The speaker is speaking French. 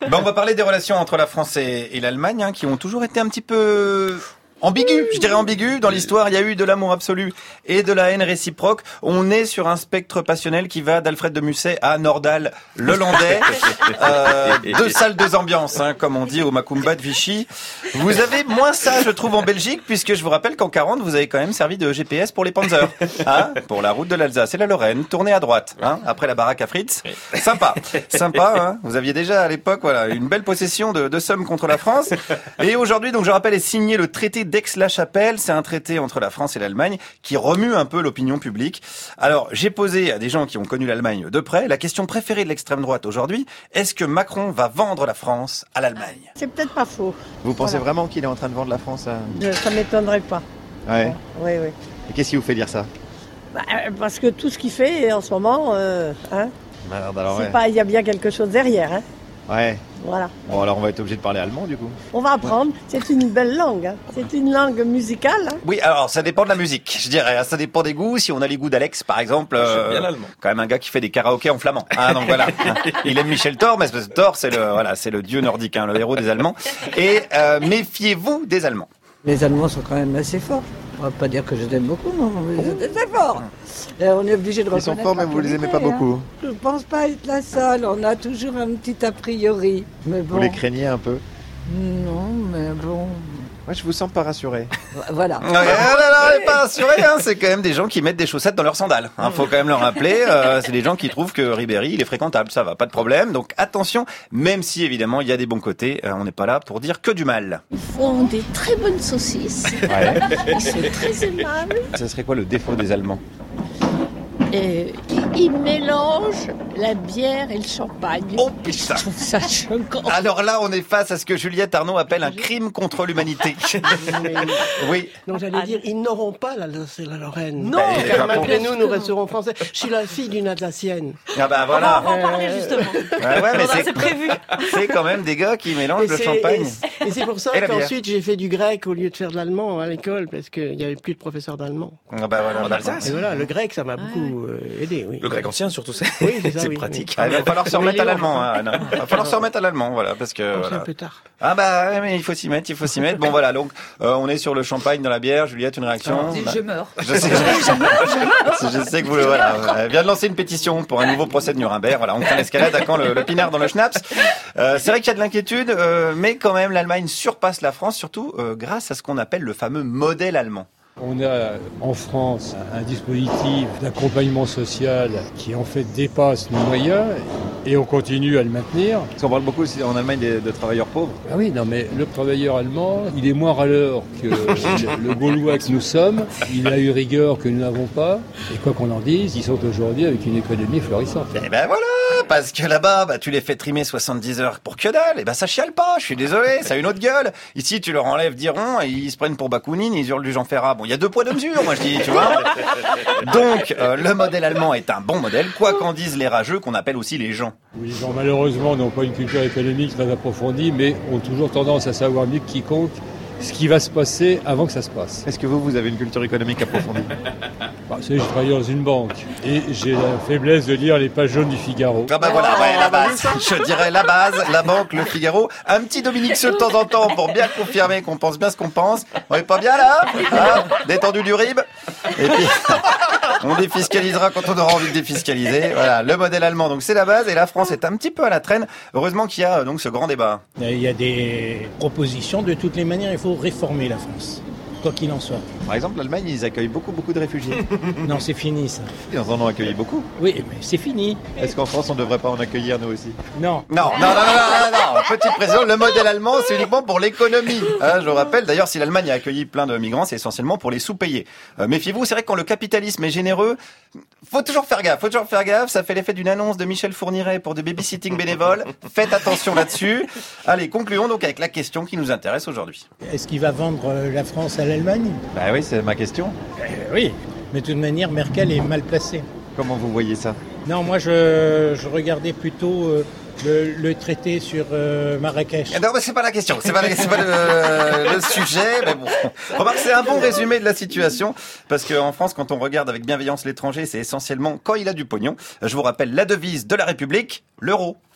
On va parler des relations entre la France et l'Allemagne, qui ont toujours été un petit peu ambigu, je dirais ambigu. Dans l'histoire, il y a eu de l'amour absolu et de la haine réciproque. On est sur un spectre passionnel qui va d'Alfred de Musset à Nordal, le Landais. Deux salles, deux ambiances, comme on dit au Macumba de Vichy. Vous avez moins ça, je trouve, en Belgique, puisque je vous rappelle qu'en 40, vous avez quand même servi de GPS pour les Panzers, pour la route de l'Alsace et la Lorraine. Tournez à droite, après la baraque à Fritz. Sympa, Vous aviez déjà à l'époque, une belle possession de Somme contre la France. Et aujourd'hui, donc, je rappelle, est signé le traité d'Aix-la-Chapelle. C'est un traité entre la France et l'Allemagne qui remue un peu l'opinion publique. Alors, j'ai posé à des gens qui ont connu l'Allemagne de près la question préférée de l'extrême droite aujourd'hui. Est-ce que Macron va vendre la France à l'Allemagne? C'est peut-être pas faux. Vous pensez vraiment qu'il est en train de vendre la France à... Ça m'étonnerait pas. Ouais. Oui. Et qu'est-ce qui vous fait dire ça? Parce que tout ce qu'il fait en ce moment, c'est pas, il y a bien quelque chose derrière. Ouais. Voilà. Bon, alors on va être obligé de parler allemand du coup. On va apprendre. C'est une belle langue. C'est une langue musicale. Oui, alors ça dépend de la musique, je dirais. Ça dépend des goûts. Si on a les goûts d'Alex, par exemple, bien l'allemand. Quand même un gars qui fait des karaokés en flamand. Donc voilà. Il aime Michel Thor, mais Thor, c'est le dieu nordique, le héros des Allemands. Et méfiez-vous des Allemands. Les Allemands sont quand même assez forts. On va pas dire que je les aime beaucoup, non, mais ils sont très forts. Et on est obligé de reconnaître. Ils sont forts, mais vous les aimez pas beaucoup. Je pense pas être la seule. On a toujours un petit a priori. Mais bon. Vous les craignez un peu? Non, mais bon. Moi, je vous sens pas rassuré. Voilà. Non, pas rassuré, c'est quand même des gens qui mettent des chaussettes dans leurs sandales. Faut quand même le rappeler. C'est des gens qui trouvent que Ribéry, il est fréquentable. Ça va, pas de problème. Donc attention, même si évidemment il y a des bons côtés, on n'est pas là pour dire que du mal. Ils font des très bonnes saucisses. Ouais. Ils sont très aimables. Ça serait quoi le défaut des Allemands? Et ils mélangent la bière et le champagne. Oh putain. Je trouve ça choquant. Alors là, on est face à ce que Juliette Arnaud appelle un crime contre l'humanité. Oui. Non, j'allais dire, ils n'auront pas l'Alsace et la Lorraine. Non, car malgré nous, nous resterons français. Je suis la fille d'une Alsacienne. Ah bah voilà. On va en parler justement. Ouais, mais c'est prévu. C'est quand même des gars qui mélangent le champagne. Et c'est pour ça qu'ensuite j'ai fait du grec au lieu de faire de l'allemand à l'école, parce qu'il n'y avait plus de professeurs d'allemand. Ah bah voilà. En Alsace. Et voilà, le grec, ça m'a beaucoup aidé. Oui. Le grec ancien surtout, c'est pratique. Il va falloir se remettre à l'allemand. Il va falloir se remettre à l'allemand, parce que. C'est un peu tard. Ah bah ouais, mais il faut s'y mettre. Bon voilà, donc on est sur le champagne dans la bière. Juliette, une réaction? Je meurs. Je sais que vous elle vient de lancer une pétition pour un nouveau procès de Nuremberg. Voilà, on prend l'escalade à quand le pinard dans le schnapps. C'est vrai qu'il y a de l'inquiétude, mais quand même l'Allemagne surpasse la France, surtout grâce à ce qu'on appelle le fameux modèle allemand. On a en France un dispositif d'accompagnement social qui en fait dépasse nos moyens et on continue à le maintenir. Parce qu'on parle beaucoup aussi en Allemagne de travailleurs pauvres. Ah oui, non mais le travailleur allemand, il est moins râleur que le Gaulois que nous sommes. Il a eu rigueur que nous n'avons pas. Et quoi qu'on en dise, ils sont aujourd'hui avec une économie florissante. Et ben voilà, parce que là-bas, tu les fais trimer 70 heures pour que dalle. Et ben ça chiale pas, je suis désolé, ça a une autre gueule. Ici, tu leur enlèves 10 ronds et ils se prennent pour Bakounine, ils hurlent du Jean Ferrat. Bon, il y a 2 poids 2 mesures, moi je dis, tu vois. Donc, le modèle allemand est un bon modèle, quoi qu'en disent les rageux, qu'on appelle aussi les gens. Oui, les gens malheureusement n'ont pas une culture économique très approfondie, mais ont toujours tendance à savoir mieux que quiconque ce qui va se passer avant que ça se passe. Est-ce que vous avez une culture économique approfondie? Vous savez, je travaille dans une banque et j'ai la faiblesse de lire les pages jaunes du Figaro. Ah bah voilà, la base. Je dirais la base, la banque, le Figaro. Un petit Dominique Seux de temps en temps pour bien confirmer qu'on pense bien ce qu'on pense. On est pas bien là, détendu du RIB. Et puis, on défiscalisera quand on aura envie de défiscaliser. Voilà, le modèle allemand, donc c'est la base. Et la France est un petit peu à la traîne. Heureusement qu'il y a donc ce grand débat. Il y a des propositions. De toutes les manières, il faut réformer la France. Quoi qu'il en soit. Par exemple, l'Allemagne, ils accueillent beaucoup de réfugiés. Non, c'est fini ça. Ils en ont accueilli beaucoup. Oui, mais c'est fini. Est-ce qu'en France, on ne devrait pas en accueillir nous aussi? Non. Non. Petite précision, le modèle allemand, c'est uniquement pour l'économie. Je vous rappelle, d'ailleurs, si l'Allemagne a accueilli plein de migrants, c'est essentiellement pour les sous-payés. Méfiez-vous, c'est vrai que quand le capitalisme est généreux, faut toujours faire gaffe. Ça fait l'effet d'une annonce de Michel Fourniret pour des babysitting bénévoles. Faites attention là-dessus. Allez, concluons donc avec la question qui nous intéresse aujourd'hui. Est-ce qu'il va vendre la France à l'Allemagne? Bah oui, c'est ma question. Oui, mais de toute manière, Merkel est mal placée. Comment vous voyez ça? Non, moi je regardais plutôt le traité sur Marrakech. Non, mais c'est pas la question, c'est pas le sujet, mais bon. Remarque, c'est un bon résumé de la situation, parce qu'en France, quand on regarde avec bienveillance l'étranger, c'est essentiellement quand il a du pognon. Je vous rappelle la devise de la République, l'euro.